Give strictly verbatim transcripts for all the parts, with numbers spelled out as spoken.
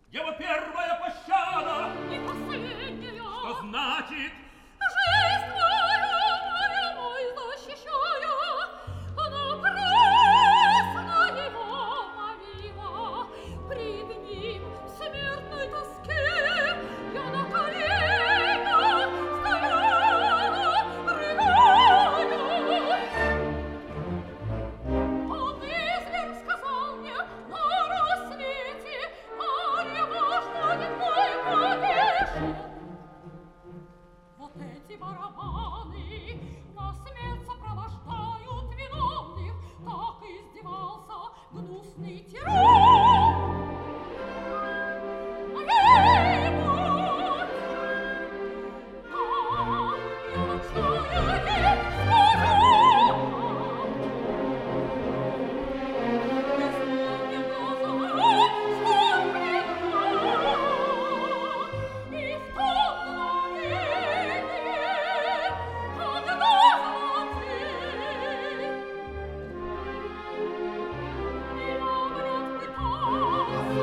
Его первая пощада. И последняя. Что значит? Жизнь мою, моя мой, защищая, она пресно его молила. Пред ним в смертной тоске я на коленях стояла, рыдаю. Он изверг сказал мне на рассвете, Марья, ваш будет мой потешен. Вот эти барабаны на смерть сопровождают виновных, так издевался гнусный тиран. Моей мать! А, я ночная не скажу! Без глаза смотрит и в том мгновенье, когда золотые меня брат пытался,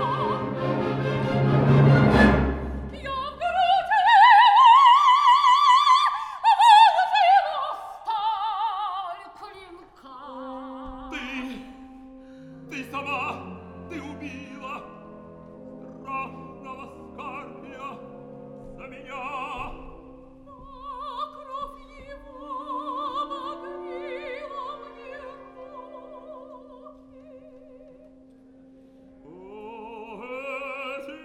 я в грудь его сталь клинка. Ты, ты сама, ты убила страшного Скарпия за меня. А кровь его обогрела мне руки. О, эти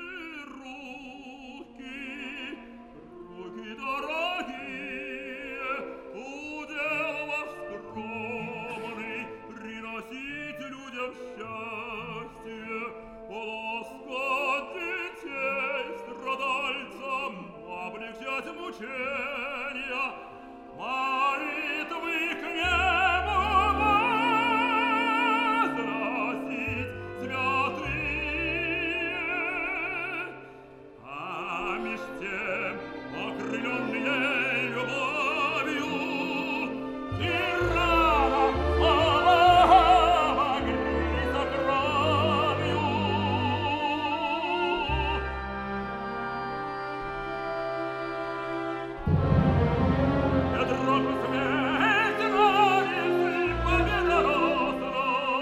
руки, руки дорогие, удел ваш скромный, приносить людям счастье, полоскать детей страдальцам, облегчать мучения, молитвы к небу возносить святые. А меж тем, окрыленные любовью, тирана обогрелись кровью. Я дрогну смерть ради победоносна.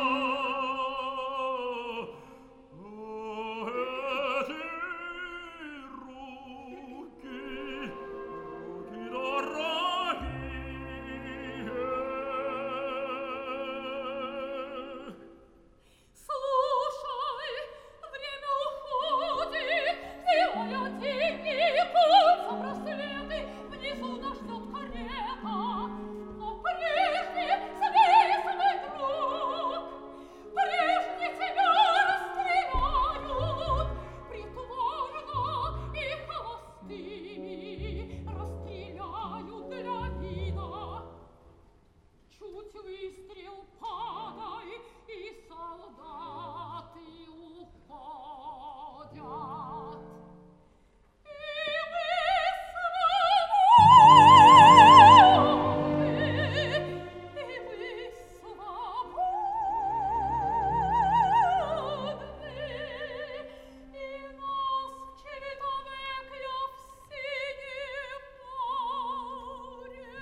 О, эти руки, руки дорогие. Слушай, время уходит, Виоля, тяни кольца браслеты, внизу нас ждет карета. Но прежде, смей, свой друг, прежде тебя расстреляют, притворно и холостыми расстреляют для вида. Чуть выстрел падай, и солдаты уходят. И мы свободны, и мы свободны, и нас в Чевитовекле в синем море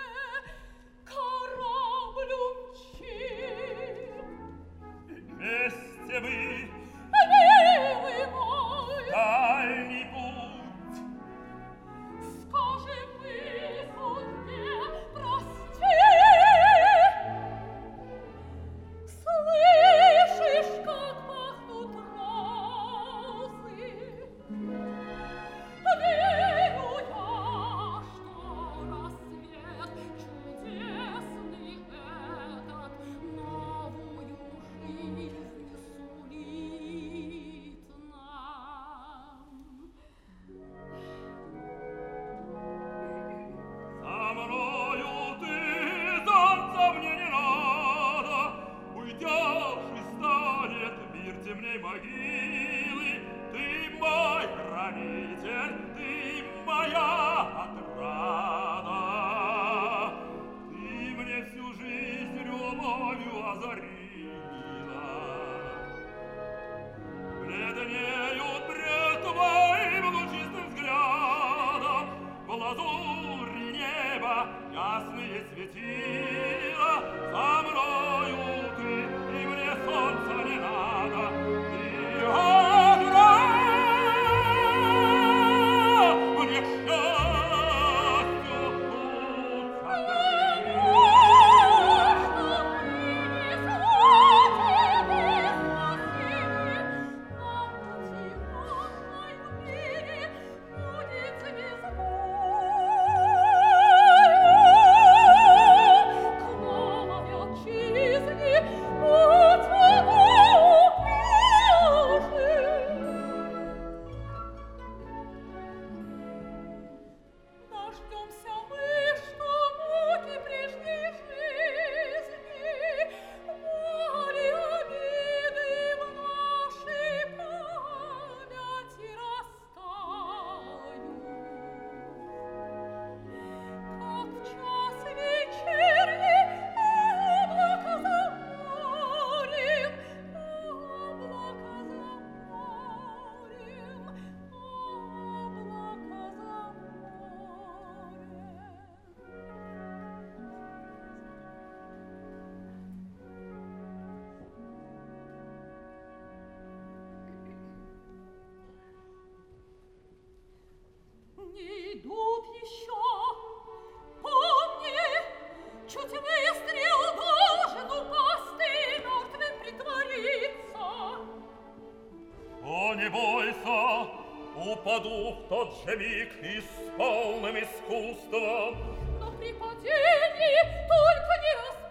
корабль умчит. Вместе вы, Милый мой, дальний путь, скажи мы судьбе прости. Слышишь, как пахнут розы? Верю я, что рассвет чудесный этот новую жизнь сулит нам. за мною ты, танца мне не надо, уйдешь и станет мир темней могилы. Ты мой хранитель, ты моя отрада, ты мне всю жизнь любовью озарила. Бледнее ясные светила, за мною ты, и мне солнца не надо. Ты одна, мне к счастью тут Дождемся мы, что муки прежней жизни, боли, обиды в нашей памяти растают. Как в час вечерний облако за морем, облако за морем, облако за Не идут еще, помни, чуть выстрел должен упасть и мертвым притвориться. О, не бойся, упаду в тот же миг и с полным искусством. Но при падении только не разбудись.